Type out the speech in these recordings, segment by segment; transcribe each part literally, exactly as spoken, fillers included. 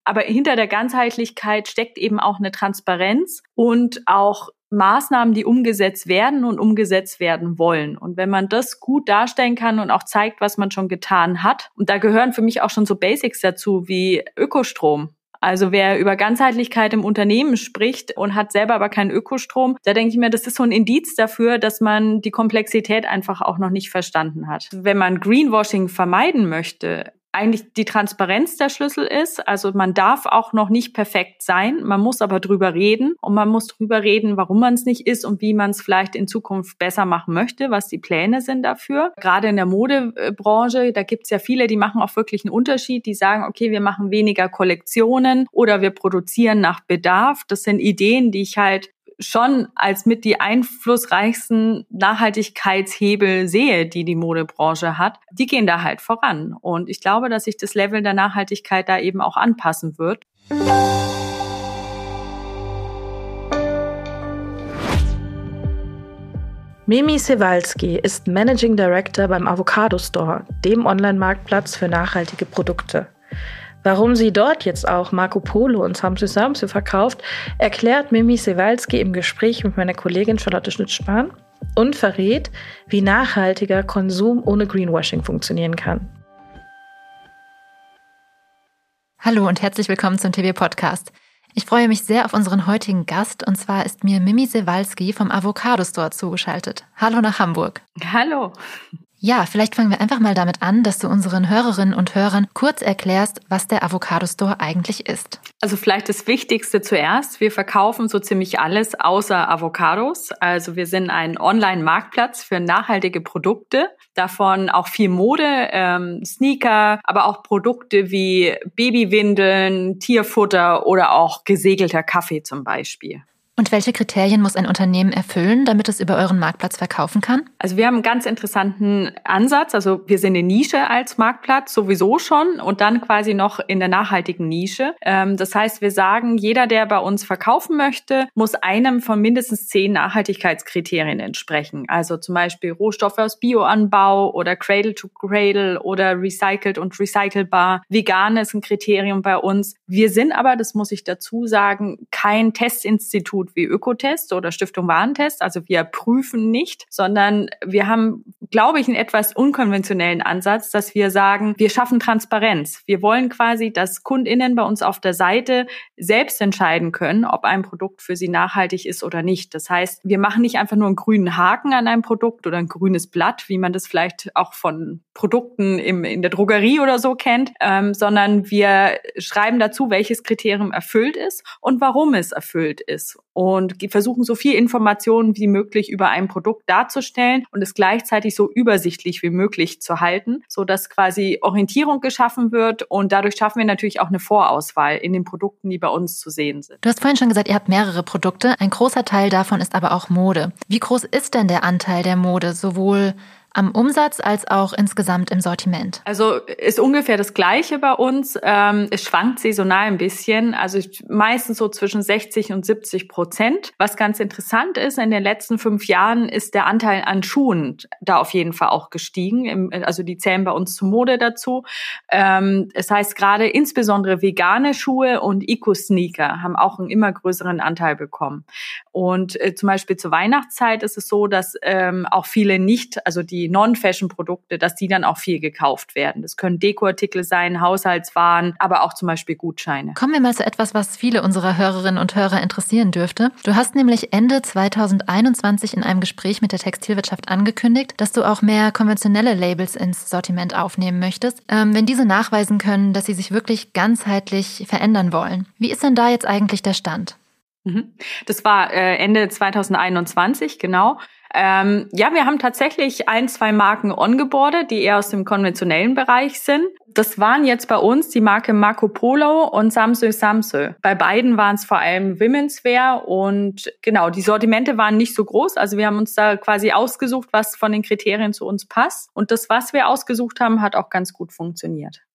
Aber hinter der Ganzheitlichkeit steckt eben auch eine Transparenz und auch Maßnahmen, die umgesetzt werden und umgesetzt werden wollen. Und wenn man das gut darstellen kann und auch zeigt, was man schon getan hat, und da gehören für mich auch schon so Basics dazu wie Ökostrom. Also wer über Ganzheitlichkeit im Unternehmen spricht und hat selber aber keinen Ökostrom, da denke ich mir, das ist so ein Indiz dafür, dass man die Komplexität einfach auch noch nicht verstanden hat. Wenn man Greenwashing vermeiden möchte, eigentlich die Transparenz der Schlüssel ist. Also man darf auch noch nicht perfekt sein, man muss aber drüber reden und man muss drüber reden, warum man es nicht ist und wie man es vielleicht in Zukunft besser machen möchte, was die Pläne sind dafür. Gerade in der Modebranche, da gibt es ja viele, die machen auch wirklich einen Unterschied, die sagen, okay, wir machen weniger Kollektionen oder wir produzieren nach Bedarf. Das sind Ideen, die ich halt schon als mit die einflussreichsten Nachhaltigkeitshebel sehe, die die Modebranche hat, die gehen da halt voran. Und ich glaube, dass sich das Level der Nachhaltigkeit da eben auch anpassen wird. Mimi Sewalski ist Managing Director beim Avocado Store, dem Online-Marktplatz für nachhaltige Produkte. Warum sie dort jetzt auch Marco Polo und Samsö Samsö verkauft, erklärt Mimi Sewalski im Gespräch mit meiner Kollegin Charlotte Schnitt-Spahn und verrät, wie nachhaltiger Konsum ohne Greenwashing funktionieren kann. Hallo und herzlich willkommen zum T V-Podcast. Ich freue mich sehr auf unseren heutigen Gast, und zwar ist mir Mimi Sewalski vom Avocado Store zugeschaltet. Hallo nach Hamburg. Hallo. Ja, vielleicht fangen wir einfach mal damit an, dass du unseren Hörerinnen und Hörern kurz erklärst, was der Avocado Store eigentlich ist. Also vielleicht das Wichtigste zuerst. Wir verkaufen so ziemlich alles außer Avocados. Also wir sind ein Online-Marktplatz für nachhaltige Produkte. Davon auch viel Mode, ähm, Sneaker, aber auch Produkte wie Babywindeln, Tierfutter oder auch gesegelter Kaffee zum Beispiel. Und welche Kriterien muss ein Unternehmen erfüllen, damit es über euren Marktplatz verkaufen kann? Also wir haben einen ganz interessanten Ansatz. Also wir sind eine Nische als Marktplatz sowieso schon und dann quasi noch in der nachhaltigen Nische. Das heißt, wir sagen, jeder, der bei uns verkaufen möchte, muss einem von mindestens zehn Nachhaltigkeitskriterien entsprechen. Also zum Beispiel Rohstoffe aus Bioanbau oder Cradle to Cradle oder recycelt und recycelbar. Vegan ist ein Kriterium bei uns. Wir sind aber, das muss ich dazu sagen, kein Testinstitut wie Ökotest oder Stiftung Warentest. Also wir prüfen nicht, sondern wir haben, glaube ich, einen etwas unkonventionellen Ansatz, dass wir sagen, wir schaffen Transparenz. Wir wollen quasi, dass KundInnen bei uns auf der Seite selbst entscheiden können, ob ein Produkt für sie nachhaltig ist oder nicht. Das heißt, wir machen nicht einfach nur einen grünen Haken an einem Produkt oder ein grünes Blatt, wie man das vielleicht auch von Produkten im, in der Drogerie oder so kennt, ähm, sondern wir schreiben dazu, welches Kriterium erfüllt ist und warum es erfüllt ist. Und versuchen so viel Informationen wie möglich über ein Produkt darzustellen und es gleichzeitig so übersichtlich wie möglich zu halten, so dass quasi Orientierung geschaffen wird, und dadurch schaffen wir natürlich auch eine Vorauswahl in den Produkten, die bei uns zu sehen sind. Du hast vorhin schon gesagt, ihr habt mehrere Produkte, ein großer Teil davon ist aber auch Mode. Wie groß ist denn der Anteil der Mode, sowohl am Umsatz als auch insgesamt im Sortiment? Also ist ungefähr das Gleiche bei uns. Ähm, es schwankt saisonal ein bisschen, also meistens so zwischen sechzig und siebzig Prozent. Was ganz interessant ist, in den letzten fünf Jahren ist der Anteil an Schuhen da auf jeden Fall auch gestiegen. Also die zählen bei uns zur Mode dazu. Ähm, das heißt, gerade insbesondere vegane Schuhe und Eco-Sneaker haben auch einen immer größeren Anteil bekommen. Und äh, zum Beispiel zur Weihnachtszeit ist es so, dass ähm, auch viele nicht, also die Non-Fashion-Produkte, dass die dann auch viel gekauft werden. Das können Dekoartikel sein, Haushaltswaren, aber auch zum Beispiel Gutscheine. Kommen wir mal zu etwas, was viele unserer Hörerinnen und Hörer interessieren dürfte. Du hast nämlich Ende zweitausendeinundzwanzig in einem Gespräch mit der Textilwirtschaft angekündigt, dass du auch mehr konventionelle Labels ins Sortiment aufnehmen möchtest, ähm, wenn diese nachweisen können, dass sie sich wirklich ganzheitlich verändern wollen. Wie ist denn da jetzt eigentlich der Stand? Das war äh, Ende zweitausendeinundzwanzig, genau. Ähm, ja, wir haben tatsächlich ein, zwei Marken ongeboardet, die eher aus dem konventionellen Bereich sind. Das waren jetzt bei uns die Marke Marco Polo und Samsö Samsö. Bei beiden waren es vor allem Women's Wear und genau, die Sortimente waren nicht so groß. Also wir haben uns da quasi ausgesucht, was von den Kriterien zu uns passt. Und das, was wir ausgesucht haben, hat auch ganz gut funktioniert.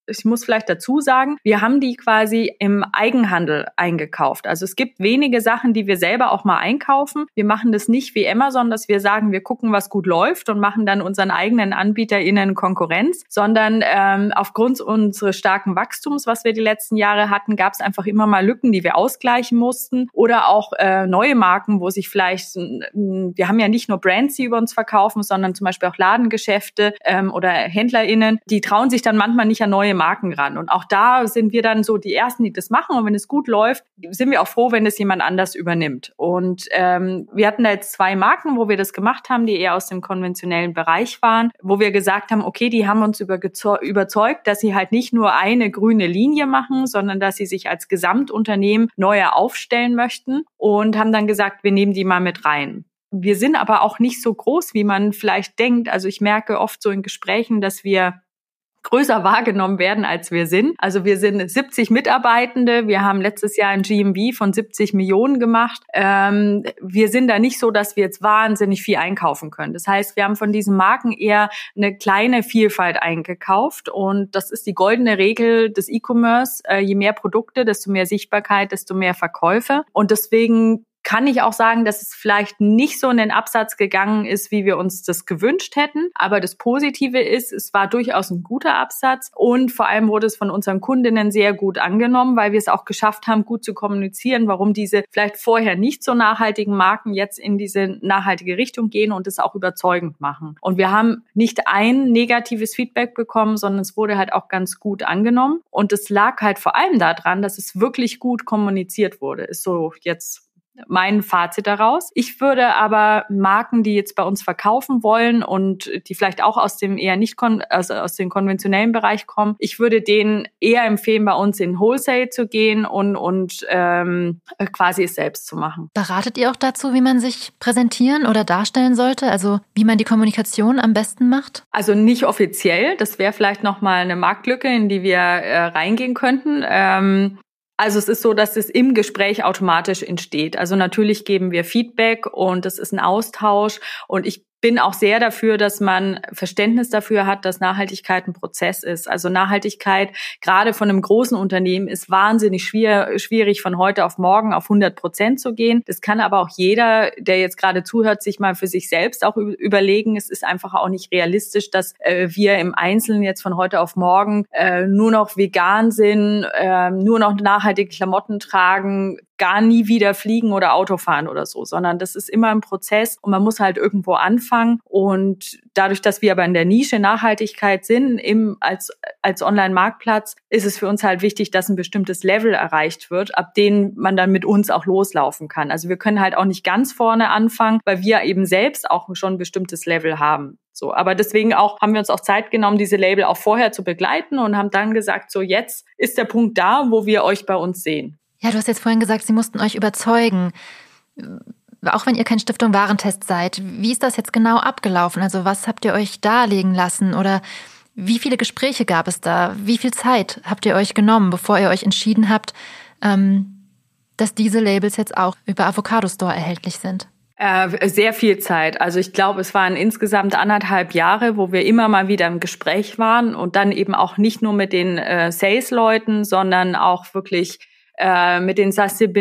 ich muss vielleicht dazu sagen, wir haben die quasi im Eigenhandel eingekauft. Also es gibt wenige Sachen, die wir selber auch mal einkaufen. Wir machen das nicht wie Amazon, dass wir sagen, wir gucken, was gut läuft und machen dann unseren eigenen AnbieterInnen Konkurrenz, sondern ähm, aufgrund unseres starken Wachstums, was wir die letzten Jahre hatten, gab es einfach immer mal Lücken, die wir ausgleichen mussten oder auch äh, neue Marken, wo sich vielleicht, wir haben ja nicht nur Brands, die über uns verkaufen, sondern zum Beispiel auch Ladengeschäfte ähm, oder HändlerInnen, die trauen sich dann manchmal nicht an neue Marken ran. Und auch da sind wir dann so die Ersten, die das machen. Und wenn es gut läuft, sind wir auch froh, wenn es jemand anders übernimmt. Und ähm, wir hatten da jetzt zwei Marken, wo wir das gemacht haben, die eher aus dem konventionellen Bereich waren, wo wir gesagt haben, okay, die haben uns überzeugt, dass sie halt nicht nur eine grüne Linie machen, sondern dass sie sich als Gesamtunternehmen neuer aufstellen möchten und haben dann gesagt, wir nehmen die mal mit rein. Wir sind aber auch nicht so groß, wie man vielleicht denkt. Also ich merke oft so in Gesprächen, dass wir größer wahrgenommen werden, als wir sind. Also wir sind siebzig Mitarbeitende. Wir haben letztes Jahr ein G M V von siebzig Millionen gemacht. Ähm, wir sind da nicht so, dass wir jetzt wahnsinnig viel einkaufen können. Das heißt, wir haben von diesen Marken eher eine kleine Vielfalt eingekauft. Und das ist die goldene Regel des E-Commerce. Äh, je mehr Produkte, desto mehr Sichtbarkeit, desto mehr Verkäufe. Und deswegen kann ich auch sagen, dass es vielleicht nicht so in den Absatz gegangen ist, wie wir uns das gewünscht hätten. Aber das Positive ist, es war durchaus ein guter Absatz und vor allem wurde es von unseren Kundinnen sehr gut angenommen, weil wir es auch geschafft haben, gut zu kommunizieren, warum diese vielleicht vorher nicht so nachhaltigen Marken jetzt in diese nachhaltige Richtung gehen und es auch überzeugend machen. Und wir haben nicht ein negatives Feedback bekommen, sondern es wurde halt auch ganz gut angenommen. Und es lag halt vor allem daran, dass es wirklich gut kommuniziert wurde. Ist so jetzt mein Fazit daraus. Ich würde aber Marken, die jetzt bei uns verkaufen wollen und die vielleicht auch aus dem eher nicht kon- also aus dem konventionellen Bereich kommen, ich würde denen eher empfehlen, bei uns in Wholesale zu gehen und und ähm, quasi es selbst zu machen. Beratet ihr auch dazu, wie man sich präsentieren oder darstellen sollte? Also wie man die Kommunikation am besten macht? Also nicht offiziell. Das wäre vielleicht nochmal eine Marktlücke, in die wir äh, reingehen könnten. Ähm, Also es ist so, dass es im Gespräch automatisch entsteht. Also natürlich geben wir Feedback und es ist ein Austausch und ich bin auch sehr dafür, dass man Verständnis dafür hat, dass Nachhaltigkeit ein Prozess ist. Also Nachhaltigkeit, gerade von einem großen Unternehmen, ist wahnsinnig schwer, schwierig, von heute auf morgen auf hundert Prozent zu gehen. Das kann aber auch jeder, der jetzt gerade zuhört, sich mal für sich selbst auch überlegen. Es ist einfach auch nicht realistisch, dass äh, wir im Einzelnen jetzt von heute auf morgen äh, nur noch vegan sind, äh, nur noch nachhaltige Klamotten tragen, gar nie wieder fliegen oder Auto fahren oder so, sondern das ist immer ein Prozess und man muss halt irgendwo anfangen. Und dadurch, dass wir aber in der Nische Nachhaltigkeit sind, im, als, als Online-Marktplatz, ist es für uns halt wichtig, dass ein bestimmtes Level erreicht wird, ab dem man dann mit uns auch loslaufen kann. Also wir können halt auch nicht ganz vorne anfangen, weil wir eben selbst auch schon ein bestimmtes Level haben. So, aber deswegen auch haben wir uns auch Zeit genommen, diese Label auch vorher zu begleiten und haben dann gesagt, so jetzt ist der Punkt da, wo wir euch bei uns sehen. Ja, du hast jetzt vorhin gesagt, sie mussten euch überzeugen. Auch wenn ihr kein Stiftung Warentest seid, wie ist das jetzt genau abgelaufen? Also was habt ihr euch darlegen lassen oder wie viele Gespräche gab es da? Wie viel Zeit habt ihr euch genommen, bevor ihr euch entschieden habt, ähm, dass diese Labels jetzt auch über Avocado Store erhältlich sind? Äh, sehr viel Zeit. Also ich glaube, es waren insgesamt anderthalb Jahre, wo wir immer mal wieder im Gespräch waren und dann eben auch nicht nur mit den äh, Sales-Leuten, sondern auch wirklich äh, mit den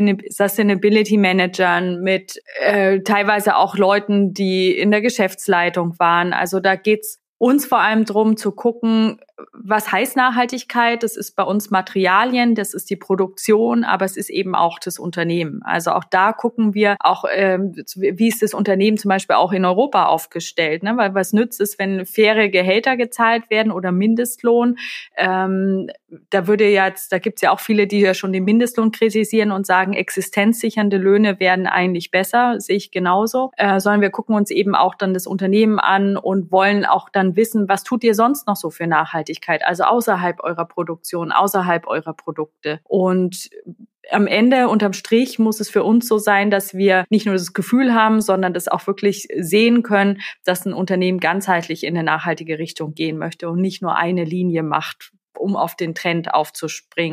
Sustainability-Managern, mit äh, teilweise auch Leuten, die in der Geschäftsleitung waren. Also da geht's uns vor allem drum zu gucken, was heißt Nachhaltigkeit? Das ist bei uns Materialien, das ist die Produktion, aber es ist eben auch das Unternehmen. Also auch da gucken wir auch, ähm, wie ist das Unternehmen zum Beispiel auch in Europa aufgestellt, ne? Weil was nützt es, wenn faire Gehälter gezahlt werden oder Mindestlohn? Ähm, da würde jetzt, da gibt's ja auch viele, die ja schon den Mindestlohn kritisieren und sagen, existenzsichernde Löhne werden eigentlich besser, sehe ich genauso. Äh, sondern wir gucken uns eben auch dann das Unternehmen an und wollen auch dann wissen, was tut ihr sonst noch so für Nachhaltigkeit? Also außerhalb eurer Produktion, außerhalb eurer Produkte. Und am Ende, unterm Strich, muss es für uns so sein, dass wir nicht nur das Gefühl haben, sondern das auch wirklich sehen können, dass ein Unternehmen ganzheitlich in eine nachhaltige Richtung gehen möchte und nicht nur eine Linie macht, um auf den Trend aufzuspringen.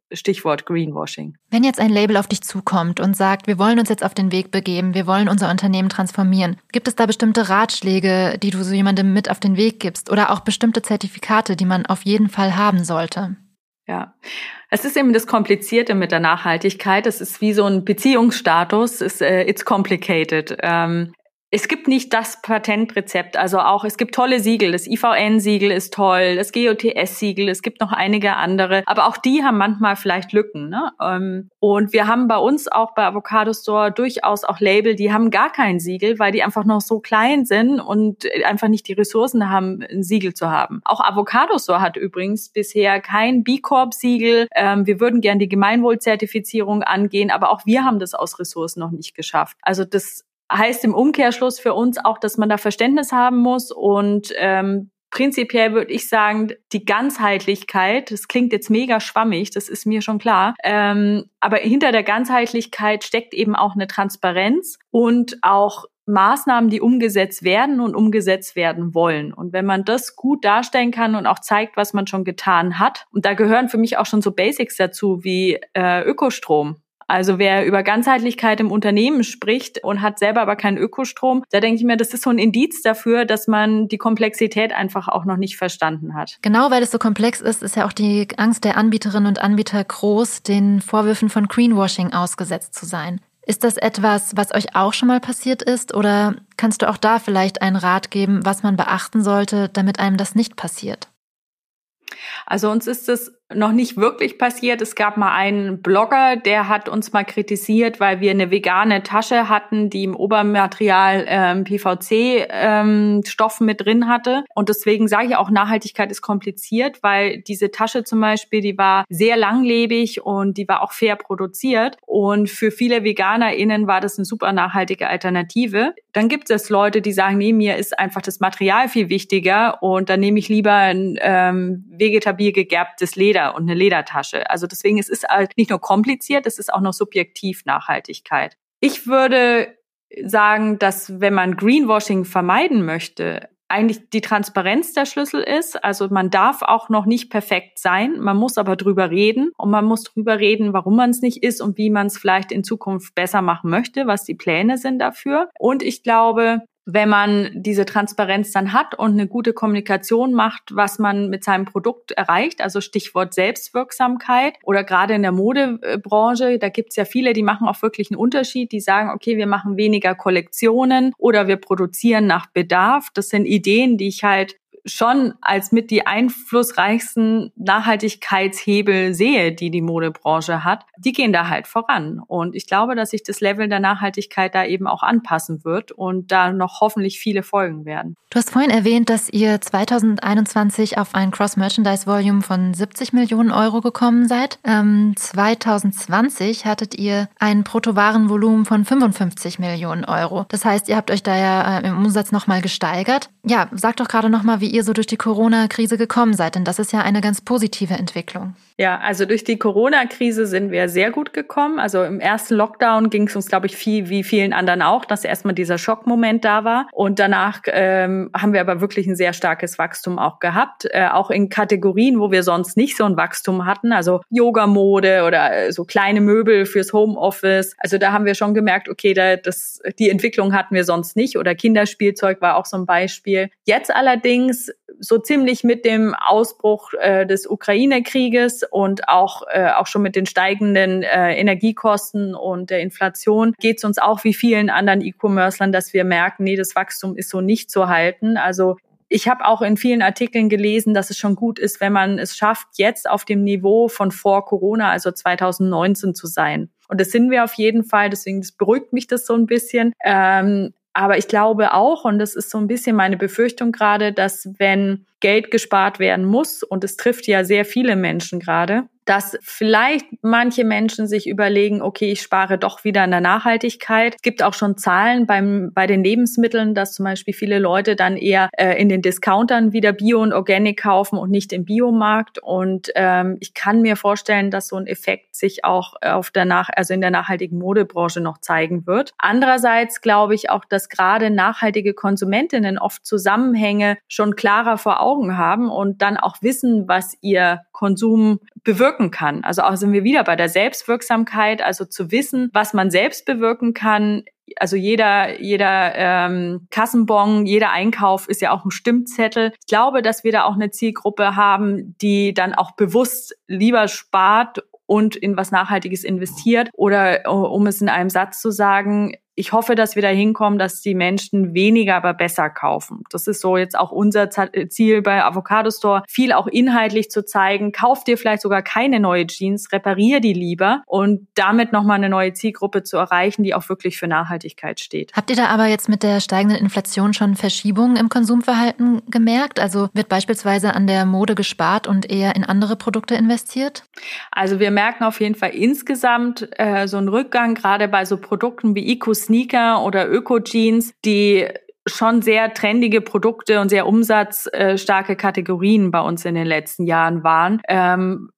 Stichwort Greenwashing. Wenn jetzt ein Label auf dich zukommt und sagt, wir wollen uns jetzt auf den Weg begeben, wir wollen unser Unternehmen transformieren, gibt es da bestimmte Ratschläge, die du so jemandem mit auf den Weg gibst oder auch bestimmte Zertifikate, die man auf jeden Fall haben sollte? Ja, es ist eben das Komplizierte mit der Nachhaltigkeit. Es ist wie so ein Beziehungsstatus. It's, uh, it's complicated. Ähm, Es gibt nicht das Patentrezept, also auch, es gibt tolle Siegel, das I V N-Siegel ist toll, das G O T S-Siegel, es gibt noch einige andere, aber auch die haben manchmal vielleicht Lücken, ne? Und wir haben bei uns auch bei Avocado Store durchaus auch Label, die haben gar kein Siegel, weil die einfach noch so klein sind und einfach nicht die Ressourcen haben, ein Siegel zu haben. Auch Avocado Store hat übrigens bisher kein B Corp-Siegel. Wir würden gern die Gemeinwohlzertifizierung angehen, aber auch wir haben das aus Ressourcen noch nicht geschafft. Also das heißt im Umkehrschluss für uns auch, dass man da Verständnis haben muss und ähm, prinzipiell würde ich sagen, die Ganzheitlichkeit, das klingt jetzt mega schwammig, das ist mir schon klar, ähm, aber hinter der Ganzheitlichkeit steckt eben auch eine Transparenz und auch Maßnahmen, die umgesetzt werden und umgesetzt werden wollen. Und wenn man das gut darstellen kann und auch zeigt, was man schon getan hat, und da gehören für mich auch schon so Basics dazu wie äh, Ökostrom. Also wer über Ganzheitlichkeit im Unternehmen spricht und hat selber aber keinen Ökostrom, da denke ich mir, das ist so ein Indiz dafür, dass man die Komplexität einfach auch noch nicht verstanden hat. Genau, weil es so komplex ist, ist ja auch die Angst der Anbieterinnen und Anbieter groß, den Vorwürfen von Greenwashing ausgesetzt zu sein. Ist das etwas, was euch auch schon mal passiert ist, oder kannst du auch da vielleicht einen Rat geben, was man beachten sollte, damit einem das nicht passiert? Also uns ist es noch nicht wirklich passiert. Es gab mal einen Blogger, der hat uns mal kritisiert, weil wir eine vegane Tasche hatten, die im Obermaterial ähm, P V C-Stoff ähm, mit drin hatte. Und deswegen sage ich auch, Nachhaltigkeit ist kompliziert, weil diese Tasche zum Beispiel, die war sehr langlebig und die war auch fair produziert. Und für viele VeganerInnen war das eine super nachhaltige Alternative. Dann gibt es Leute, die sagen, nee, mir ist einfach das Material viel wichtiger und dann nehme ich lieber ein ähm, vegetabil gegerbtes Leder und eine Ledertasche. Also deswegen, es ist halt nicht nur kompliziert, es ist auch noch subjektiv Nachhaltigkeit. Ich würde sagen, dass wenn man Greenwashing vermeiden möchte, eigentlich die Transparenz der Schlüssel ist. Also man darf auch noch nicht perfekt sein, man muss aber drüber reden und man muss drüber reden, warum man es nicht ist und wie man es vielleicht in Zukunft besser machen möchte, was die Pläne sind dafür. Und ich glaube, wenn man diese Transparenz dann hat und eine gute Kommunikation macht, was man mit seinem Produkt erreicht, also Stichwort Selbstwirksamkeit oder gerade in der Modebranche, da gibt's ja viele, die machen auch wirklich einen Unterschied, die sagen, okay, wir machen weniger Kollektionen oder wir produzieren nach Bedarf. Das sind Ideen, die ich halt schon als mit die einflussreichsten Nachhaltigkeitshebel sehe, die die Modebranche hat, die gehen da halt voran. Und ich glaube, dass sich das Level der Nachhaltigkeit da eben auch anpassen wird und da noch hoffentlich viele folgen werden. Du hast vorhin erwähnt, dass ihr zwanzig einundzwanzig auf ein Cross-Merchandise-Volume von siebzig Millionen Euro gekommen seid. Ähm, zwanzig zwanzig hattet ihr ein Bruttowarenvolumen von fünfundfünfzig Millionen Euro. Das heißt, ihr habt euch da ja äh, im Umsatz nochmal gesteigert. Ja, sag doch gerade nochmal, wie ihr so durch die Corona-Krise gekommen seid, denn das ist ja eine ganz positive Entwicklung. Ja, also durch die Corona-Krise sind wir sehr gut gekommen. Also im ersten Lockdown ging es uns, glaube ich, viel wie vielen anderen auch, dass erstmal dieser Schockmoment da war. Und danach ähm, haben wir aber wirklich ein sehr starkes Wachstum auch gehabt, äh, auch in Kategorien, wo wir sonst nicht so ein Wachstum hatten, also Yoga-Mode oder äh, so kleine Möbel fürs Homeoffice. Also da haben wir schon gemerkt, okay, da, das, die Entwicklung hatten wir sonst nicht. Oder Kinderspielzeug war auch so ein Beispiel. Jetzt allerdings so ziemlich mit dem Ausbruch äh, des Ukraine-Krieges und auch äh, auch schon mit den steigenden äh, Energiekosten und der Inflation geht es uns auch wie vielen anderen E-Commercern, dass wir merken, nee, das Wachstum ist so nicht zu halten. Also ich habe auch in vielen Artikeln gelesen, dass es schon gut ist, wenn man es schafft, jetzt auf dem Niveau von vor Corona, also zwanzig neunzehn zu sein. Und das sind wir auf jeden Fall, deswegen das beruhigt mich das so ein bisschen. Ähm, Aber ich glaube auch, und das ist so ein bisschen meine Befürchtung gerade, dass wenn Geld gespart werden muss, und es trifft ja sehr viele Menschen gerade, dass vielleicht manche Menschen sich überlegen, okay, ich spare doch wieder in der Nachhaltigkeit. Es gibt auch schon Zahlen beim bei den Lebensmitteln, dass zum Beispiel viele Leute dann eher äh, in den Discountern wieder Bio und Organic kaufen und nicht im Biomarkt. Und ähm, ich kann mir vorstellen, dass so ein Effekt sich auch auf der Nach also in der nachhaltigen Modebranche noch zeigen wird. Andererseits glaube ich auch, dass gerade nachhaltige Konsumentinnen oft Zusammenhänge schon klarer vor Augen haben und dann auch wissen, was ihr Konsum bewirkt bewirken kann. Also auch sind wir wieder bei der Selbstwirksamkeit, also zu wissen, was man selbst bewirken kann. Also jeder, jeder ähm, Kassenbon, jeder Einkauf ist ja auch ein Stimmzettel. Ich glaube, dass wir da auch eine Zielgruppe haben, die dann auch bewusst lieber spart und in was Nachhaltiges investiert. Oder um es in einem Satz zu sagen, ich hoffe, dass wir da hinkommen, dass die Menschen weniger, aber besser kaufen. Das ist so jetzt auch unser Ziel bei Avocado Store, viel auch inhaltlich zu zeigen. Kauf dir vielleicht sogar keine neue Jeans, reparier die lieber und damit nochmal eine neue Zielgruppe zu erreichen, die auch wirklich für Nachhaltigkeit steht. Habt ihr da aber jetzt mit der steigenden Inflation schon Verschiebungen im Konsumverhalten gemerkt? Also wird beispielsweise an der Mode gespart und eher in andere Produkte investiert? Also wir merken auf jeden Fall insgesamt äh, so einen Rückgang, gerade bei so Produkten wie Eco Sneaker oder Öko-Jeans, die schon sehr trendige Produkte und sehr umsatzstarke Kategorien bei uns in den letzten Jahren waren. Ähm,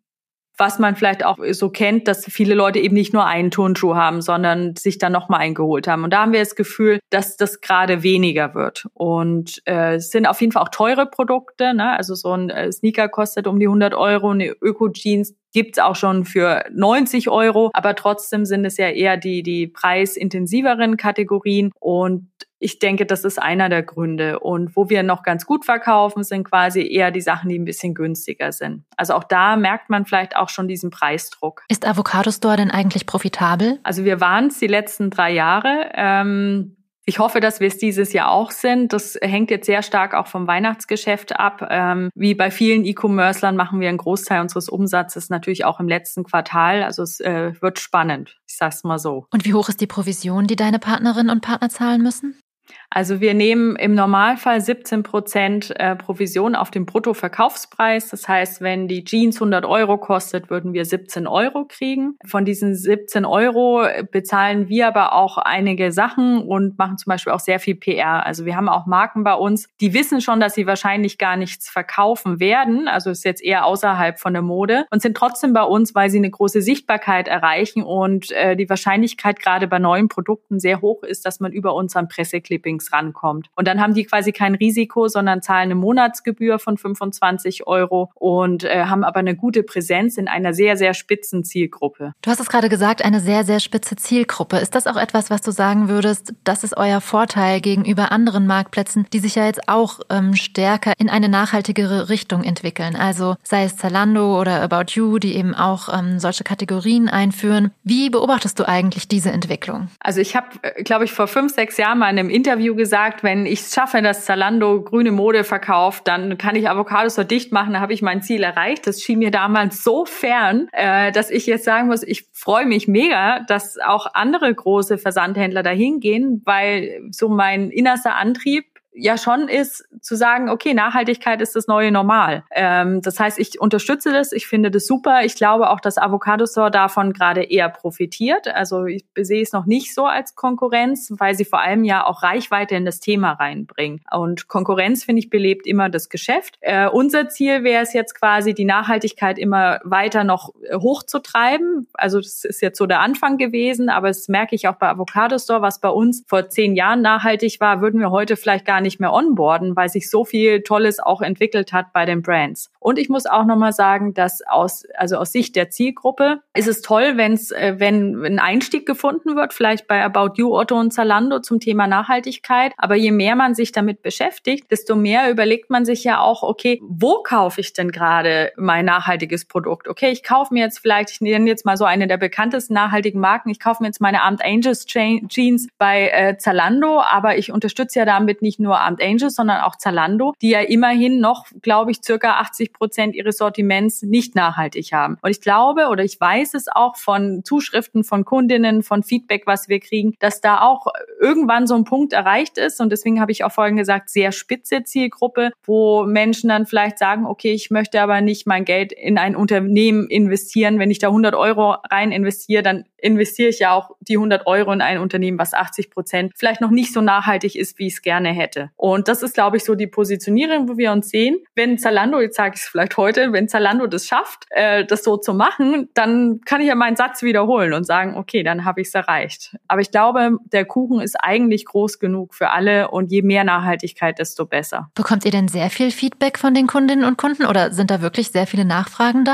was man vielleicht auch so kennt, dass viele Leute eben nicht nur einen Turnschuh haben, sondern sich dann nochmal eingeholt haben. Und da haben wir das Gefühl, dass das gerade weniger wird. Und äh, es sind auf jeden Fall auch teure Produkte, ne? Also so ein äh, Sneaker kostet um die hundert Euro, eine Öko-Jeans gibt's auch schon für neunzig Euro, aber trotzdem sind es ja eher die die preisintensiveren Kategorien und ich denke, das ist einer der Gründe. Und wo wir noch ganz gut verkaufen, sind quasi eher die Sachen, die ein bisschen günstiger sind. Also auch da merkt man vielleicht auch schon diesen Preisdruck. Ist Avocado Store denn eigentlich profitabel? Also wir waren es die letzten drei Jahre. Ähm, Ich hoffe, dass wir es dieses Jahr auch sind. Das hängt jetzt sehr stark auch vom Weihnachtsgeschäft ab. Ähm, wie bei vielen E-Commercern machen wir einen Großteil unseres Umsatzes natürlich auch im letzten Quartal. Also es äh, wird spannend, ich sag's mal so. Und wie hoch ist die Provision, die deine Partnerinnen und Partner zahlen müssen? Also wir nehmen im Normalfall siebzehn Prozent Provision auf den Bruttoverkaufspreis. Das heißt, wenn die Jeans hundert Euro kostet, würden wir siebzehn Euro kriegen. Von diesen siebzehn Euro bezahlen wir aber auch einige Sachen und machen zum Beispiel auch sehr viel P R. Also wir haben auch Marken bei uns, die wissen schon, dass sie wahrscheinlich gar nichts verkaufen werden. Also ist jetzt eher außerhalb von der Mode und sind trotzdem bei uns, weil sie eine große Sichtbarkeit erreichen und äh, die Wahrscheinlichkeit gerade bei neuen Produkten sehr hoch ist, dass man über uns an Presseclippings rankommt. Und dann haben die quasi kein Risiko, sondern zahlen eine Monatsgebühr von fünfundzwanzig Euro und äh, haben aber eine gute Präsenz in einer sehr, sehr spitzen Zielgruppe. Du hast es gerade gesagt, eine sehr, sehr spitze Zielgruppe. Ist das auch etwas, was du sagen würdest, das ist euer Vorteil gegenüber anderen Marktplätzen, die sich ja jetzt auch ähm, stärker in eine nachhaltigere Richtung entwickeln? Also sei es Zalando oder About You, die eben auch ähm, solche Kategorien einführen. Wie beobachtest du eigentlich diese Entwicklung? Also ich habe, glaube ich, vor fünf, sechs Jahren mal in einem Interview gesagt, wenn ich es schaffe, dass Zalando grüne Mode verkauft, dann kann ich Avocados so dicht machen, dann habe ich mein Ziel erreicht. Das schien mir damals so fern, äh, dass ich jetzt sagen muss, ich freue mich mega, dass auch andere große Versandhändler dahin gehen, weil so mein innerster Antrieb ja schon ist, zu sagen, okay, Nachhaltigkeit ist das neue Normal. Ähm, das heißt, ich unterstütze das, ich finde das super. Ich glaube auch, dass Avocado Store davon gerade eher profitiert. Also ich sehe es noch nicht so als Konkurrenz, weil sie vor allem ja auch Reichweite in das Thema reinbringen. Und Konkurrenz, finde ich, belebt immer das Geschäft. Äh, unser Ziel wäre es jetzt quasi, die Nachhaltigkeit immer weiter noch hochzutreiben. Also das ist jetzt so der Anfang gewesen, aber das merke ich auch bei Avocado Store, was bei uns vor zehn Jahren nachhaltig war, würden wir heute vielleicht gar nicht mehr onboarden, weil sich so viel Tolles auch entwickelt hat bei den Brands. Und ich muss auch nochmal sagen, dass aus, also aus Sicht der Zielgruppe ist es toll, wenn's, äh, wenn ein Einstieg gefunden wird, vielleicht bei About You, Otto und Zalando zum Thema Nachhaltigkeit. Aber je mehr man sich damit beschäftigt, desto mehr überlegt man sich ja auch, okay, wo kaufe ich denn gerade mein nachhaltiges Produkt? Okay, ich kaufe mir jetzt vielleicht, ich nenne jetzt mal so eine der bekanntesten nachhaltigen Marken, ich kaufe mir jetzt meine Armed Angels Jeans bei äh, Zalando, aber ich unterstütze ja damit nicht nur Armed Angels, sondern auch Zalando, die ja immerhin noch, glaube ich, circa achtzig Prozent ihres Sortiments nicht nachhaltig haben. Und ich glaube oder ich weiß es auch von Zuschriften von Kundinnen, von Feedback, was wir kriegen, dass da auch irgendwann so ein Punkt erreicht ist. Und deswegen habe ich auch vorhin gesagt, sehr spitze Zielgruppe, wo Menschen dann vielleicht sagen, okay, ich möchte aber nicht mein Geld in ein Unternehmen investieren. Wenn ich da hundert Euro rein investiere, dann investiere ich ja auch die hundert Euro in ein Unternehmen, was achtzig Prozent vielleicht noch nicht so nachhaltig ist, wie ich es gerne hätte. Und das ist, glaube ich, so die Positionierung, wo wir uns sehen. Wenn Zalando, jetzt sage ich es vielleicht heute, wenn Zalando das schafft, äh, das so zu machen, dann kann ich ja meinen Satz wiederholen und sagen, okay, dann habe ich es erreicht. Aber ich glaube, der Kuchen ist eigentlich groß genug für alle und je mehr Nachhaltigkeit, desto besser. Bekommt ihr denn sehr viel Feedback von den Kundinnen und Kunden oder sind da wirklich sehr viele Nachfragen da?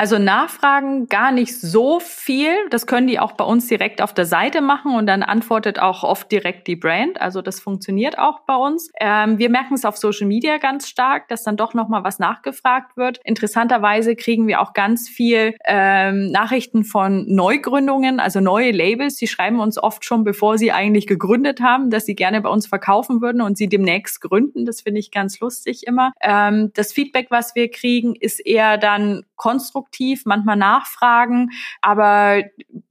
Also nachfragen gar nicht so viel. Das können die auch bei uns direkt auf der Seite machen und dann antwortet auch oft direkt die Brand. Also das funktioniert auch bei uns. Ähm, wir merken es auf Social Media ganz stark, dass dann doch nochmal was nachgefragt wird. Interessanterweise kriegen wir auch ganz viel ähm, Nachrichten von Neugründungen, also neue Labels. Die schreiben uns oft schon, bevor sie eigentlich gegründet haben, dass sie gerne bei uns verkaufen würden und sie demnächst gründen. Das finde ich ganz lustig immer. Ähm, das Feedback, was wir kriegen, ist eher dann konstruktiv, manchmal nachfragen, aber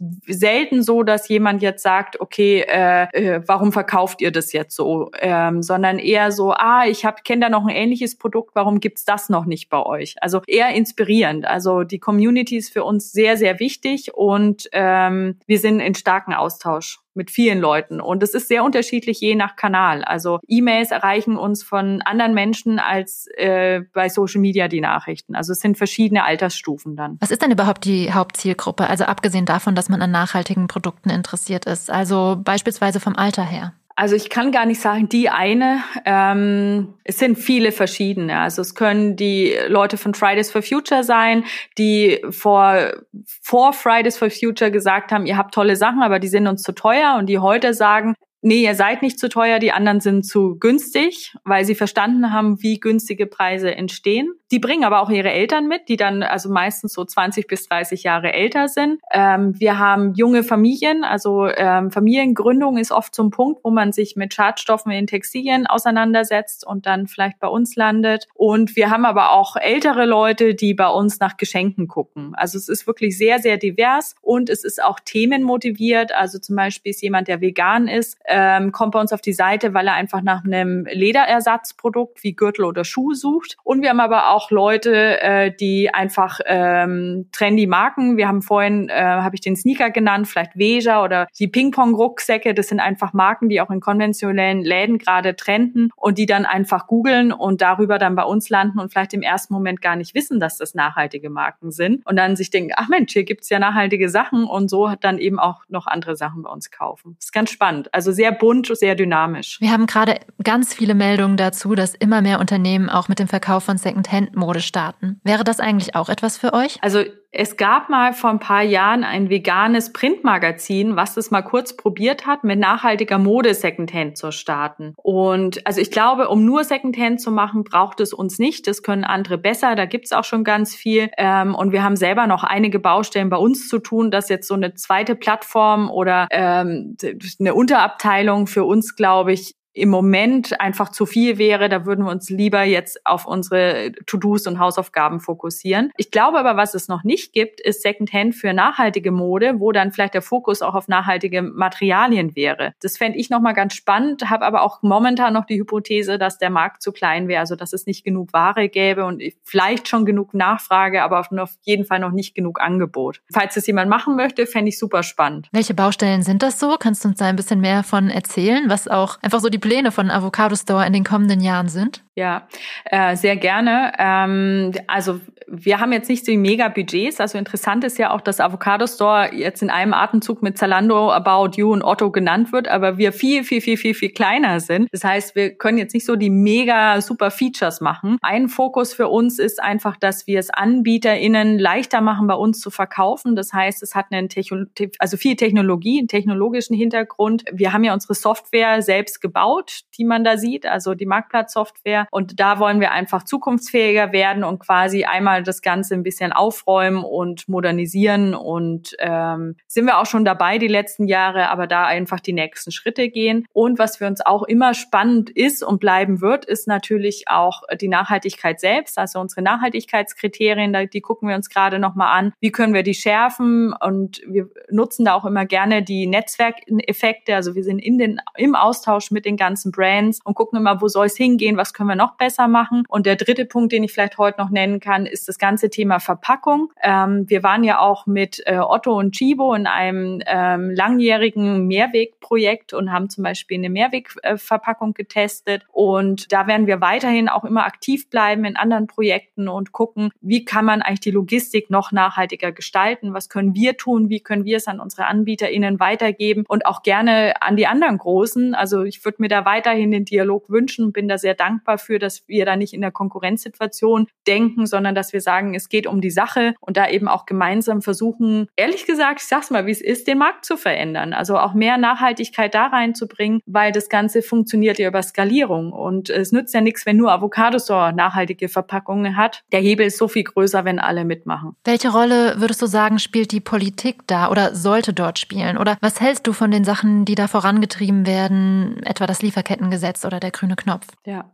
selten so, dass jemand jetzt sagt, okay, äh, äh, warum verkauft ihr das jetzt so? Ähm, sondern eher so, ah, ich hab kenne da noch ein ähnliches Produkt, warum gibt's das noch nicht bei euch? Also eher inspirierend. Also die Community ist für uns sehr, sehr wichtig und ähm, wir sind in starken Austausch mit vielen Leuten. Und es ist sehr unterschiedlich je nach Kanal. Also E-Mails erreichen uns von anderen Menschen als äh, bei Social Media die Nachrichten. Also es sind verschiedene Altersstufen dann. Was ist denn überhaupt die Hauptzielgruppe? Also abgesehen davon, dass man an nachhaltigen Produkten interessiert ist. Also beispielsweise vom Alter her. Also ich kann gar nicht sagen, die eine. Ähm, es sind viele verschiedene. Also es können die Leute von Fridays for Future sein, die vor, vor Fridays for Future gesagt haben, ihr habt tolle Sachen, aber die sind uns zu teuer. Und die heute sagen, nee, ihr seid nicht zu teuer, die anderen sind zu günstig, weil sie verstanden haben, wie günstige Preise entstehen. Die bringen aber auch ihre Eltern mit, die dann also meistens so zwanzig bis dreißig Jahre älter sind. Ähm, wir haben junge Familien, also ähm, Familiengründung ist oft so ein Punkt, wo man sich mit Schadstoffen in Textilien auseinandersetzt und dann vielleicht bei uns landet. Und wir haben aber auch ältere Leute, die bei uns nach Geschenken gucken. Also es ist wirklich sehr, sehr divers und es ist auch themenmotiviert. Also zum Beispiel ist jemand, der vegan ist, ähm, kommt bei uns auf die Seite, weil er einfach nach einem Lederersatzprodukt wie Gürtel oder Schuh sucht. Und wir haben aber auch Leute, äh, die einfach ähm, trendy Marken. Wir haben vorhin, äh, habe ich den Sneaker genannt, vielleicht Veja oder die Ping-Pong-Rucksäcke. Das sind einfach Marken, die auch in konventionellen Läden gerade trenden und die dann einfach googeln und darüber dann bei uns landen und vielleicht im ersten Moment gar nicht wissen, dass das nachhaltige Marken sind und dann sich denken, ach Mensch, hier gibt's ja nachhaltige Sachen und so hat dann eben auch noch andere Sachen bei uns kaufen. Das ist ganz spannend. Also sehr bunt, sehr dynamisch. Wir haben gerade ganz viele Meldungen dazu, dass immer mehr Unternehmen auch mit dem Verkauf von Secondhand-Mode starten. Wäre das eigentlich auch etwas für euch? Also es gab mal vor ein paar Jahren ein veganes Printmagazin, was das mal kurz probiert hat, mit nachhaltiger Mode Secondhand zu starten. Und also ich glaube, um nur Secondhand zu machen, braucht es uns nicht. Das können andere besser. Da gibt's auch schon ganz viel. Und wir haben selber noch einige Baustellen bei uns zu tun, dass jetzt so eine zweite Plattform oder ähm, eine Unterabteilung für uns, glaube ich, im Moment einfach zu viel wäre, da würden wir uns lieber jetzt auf unsere To-Dos und Hausaufgaben fokussieren. Ich glaube aber, was es noch nicht gibt, ist Secondhand für nachhaltige Mode, wo dann vielleicht der Fokus auch auf nachhaltige Materialien wäre. Das fände ich nochmal ganz spannend, habe aber auch momentan noch die Hypothese, dass der Markt zu klein wäre, also dass es nicht genug Ware gäbe und vielleicht schon genug Nachfrage, aber auf jeden Fall noch nicht genug Angebot. Falls das jemand machen möchte, fände ich super spannend. Welche Baustellen sind das so? Kannst du uns da ein bisschen mehr von erzählen, was auch einfach so die Pläne von Avocado Store in den kommenden Jahren sind? Ja, äh, sehr gerne. Ähm, also wir haben jetzt nicht so die Mega-Budgets. Also interessant ist ja auch, dass Avocado Store jetzt in einem Atemzug mit Zalando, About You und Otto genannt wird, aber wir viel, viel, viel, viel, viel kleiner sind. Das heißt, wir können jetzt nicht so die mega super Features machen. Ein Fokus für uns ist einfach, dass wir es AnbieterInnen leichter machen, bei uns zu verkaufen. Das heißt, es hat einen Techno- also viel Technologie, einen technologischen Hintergrund. Wir haben ja unsere Software selbst gebaut, die man da sieht, also die Marktplatzsoftware. Und da wollen wir einfach zukunftsfähiger werden und quasi einmal das Ganze ein bisschen aufräumen und modernisieren. Und ähm, sind wir auch schon dabei die letzten Jahre, aber da einfach die nächsten Schritte gehen. Und was für uns auch immer spannend ist und bleiben wird, ist natürlich auch die Nachhaltigkeit selbst. Also unsere Nachhaltigkeitskriterien, die gucken wir uns gerade nochmal an. Wie können wir die schärfen? Und wir nutzen da auch immer gerne die Netzwerkeffekte. Also wir sind in den, im Austausch mit den ganzen Brands und gucken immer, wo soll es hingehen, was können wir noch besser machen. Und der dritte Punkt, den ich vielleicht heute noch nennen kann, ist das ganze Thema Verpackung. Ähm, wir waren ja auch mit äh, Otto und Tchibo in einem ähm, langjährigen Mehrwegprojekt und haben zum Beispiel eine Mehrwegverpackung äh, getestet. Und da werden wir weiterhin auch immer aktiv bleiben in anderen Projekten und gucken, wie kann man eigentlich die Logistik noch nachhaltiger gestalten? Was können wir tun? Wie können wir es an unsere AnbieterInnen weitergeben? Und auch gerne an die anderen Großen. Also ich würde mir da weiterhin den Dialog wünschen, bin da sehr dankbar dafür, dass wir da nicht in der Konkurrenzsituation denken, sondern dass wir sagen, es geht um die Sache und da eben auch gemeinsam versuchen, ehrlich gesagt, ich sag's mal, wie es ist, den Markt zu verändern. Also auch mehr Nachhaltigkeit da reinzubringen, weil das Ganze funktioniert ja über Skalierung. Und es nützt ja nichts, wenn nur Avocado-Store nachhaltige Verpackungen hat. Der Hebel ist so viel größer, wenn alle mitmachen. Welche Rolle würdest du sagen, spielt die Politik da oder sollte dort spielen? Oder was hältst du von den Sachen, die da vorangetrieben werden, etwa das Lieferkettengesetz oder der grüne Knopf? Ja.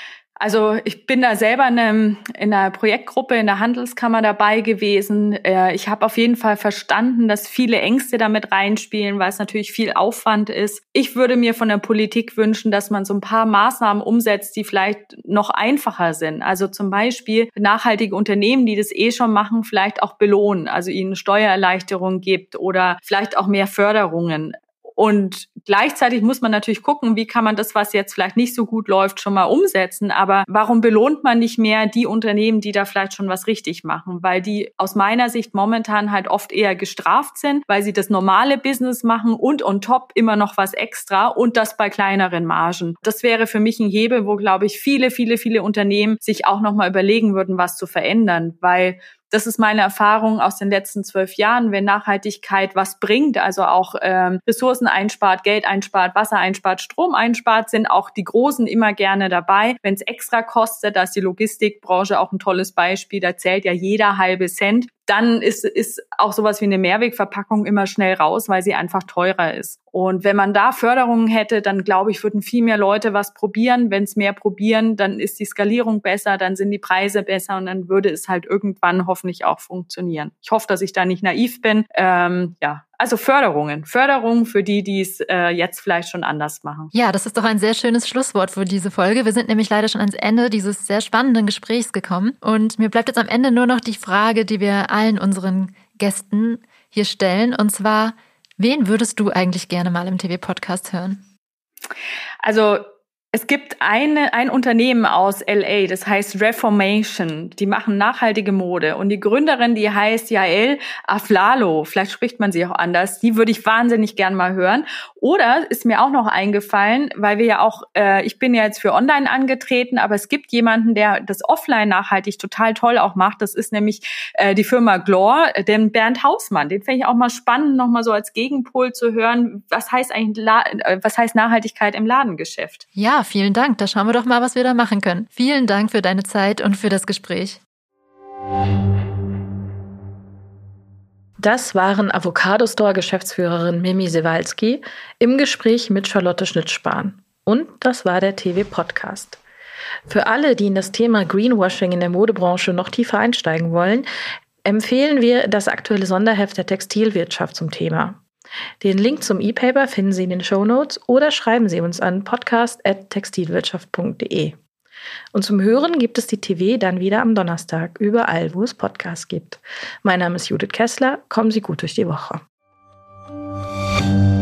Also ich bin da selber in, einem, in einer Projektgruppe in der Handelskammer dabei gewesen. Ich habe auf jeden Fall verstanden, dass viele Ängste damit reinspielen, weil es natürlich viel Aufwand ist. Ich würde mir von der Politik wünschen, dass man so ein paar Maßnahmen umsetzt, die vielleicht noch einfacher sind. Also zum Beispiel nachhaltige Unternehmen, die das eh schon machen, vielleicht auch belohnen, also ihnen Steuererleichterungen gibt oder vielleicht auch mehr Förderungen. Und gleichzeitig muss man natürlich gucken, wie kann man das, was jetzt vielleicht nicht so gut läuft, schon mal umsetzen. Aber warum belohnt man nicht mehr die Unternehmen, die da vielleicht schon was richtig machen? Weil die aus meiner Sicht momentan halt oft eher gestraft sind, weil sie das normale Business machen und on top immer noch was extra und das bei kleineren Margen. Das wäre für mich ein Hebel, wo, glaube ich, viele, viele, viele Unternehmen sich auch nochmal überlegen würden, was zu verändern, weil das ist meine Erfahrung aus den letzten zwölf Jahren, wenn Nachhaltigkeit was bringt, also auch ähm, Ressourcen einspart, Geld einspart, Wasser einspart, Strom einspart, sind auch die Großen immer gerne dabei. Wenn es extra kostet, da ist die Logistikbranche auch ein tolles Beispiel, da zählt ja jeder halbe Cent. Dann ist, ist auch sowas wie eine Mehrwegverpackung immer schnell raus, weil sie einfach teurer ist. Und wenn man da Förderungen hätte, dann glaube ich, würden viel mehr Leute was probieren. Wenn es mehr probieren, dann ist die Skalierung besser, dann sind die Preise besser und dann würde es halt irgendwann hoffentlich auch funktionieren. Ich hoffe, dass ich da nicht naiv bin. Ähm, ja, also Förderungen. Förderungen für die, die es äh, jetzt vielleicht schon anders machen. Ja, das ist doch ein sehr schönes Schlusswort für diese Folge. Wir sind nämlich leider schon ans Ende dieses sehr spannenden Gesprächs gekommen. Und mir bleibt jetzt am Ende nur noch die Frage, die wir allen unseren Gästen hier stellen. Und zwar, wen würdest du eigentlich gerne mal im T V-Podcast hören? Also es gibt eine, ein Unternehmen aus L A, das heißt Reformation. Die machen nachhaltige Mode. Und die Gründerin, die heißt Yael Aflalo. Vielleicht spricht man sie auch anders. Die würde ich wahnsinnig gern mal hören. Oder ist mir auch noch eingefallen, weil wir ja auch, äh, ich bin ja jetzt für Online angetreten, aber es gibt jemanden, der das Offline nachhaltig total toll auch macht. Das ist nämlich äh, die Firma Glor, den Bernd Hausmann. Den fände ich auch mal spannend, nochmal so als Gegenpol zu hören. Was heißt eigentlich, La- äh, was heißt Nachhaltigkeit im Ladengeschäft? Ja, vielen Dank. Da schauen wir doch mal, was wir da machen können. Vielen Dank für deine Zeit und für das Gespräch. Das waren Avocado-Store-Geschäftsführerin Mimi Sewalski im Gespräch mit Charlotte Schnitzspahn. Und das war der T V-Podcast. Für alle, die in das Thema Greenwashing in der Modebranche noch tiefer einsteigen wollen, empfehlen wir das aktuelle Sonderheft der Textilwirtschaft zum Thema. Den Link zum E-Paper finden Sie in den Shownotes oder schreiben Sie uns an podcast at textilwirtschaft punkt de. Und zum Hören gibt es die T V dann wieder am Donnerstag, überall, wo es Podcasts gibt. Mein Name ist Judith Kessler. Kommen Sie gut durch die Woche.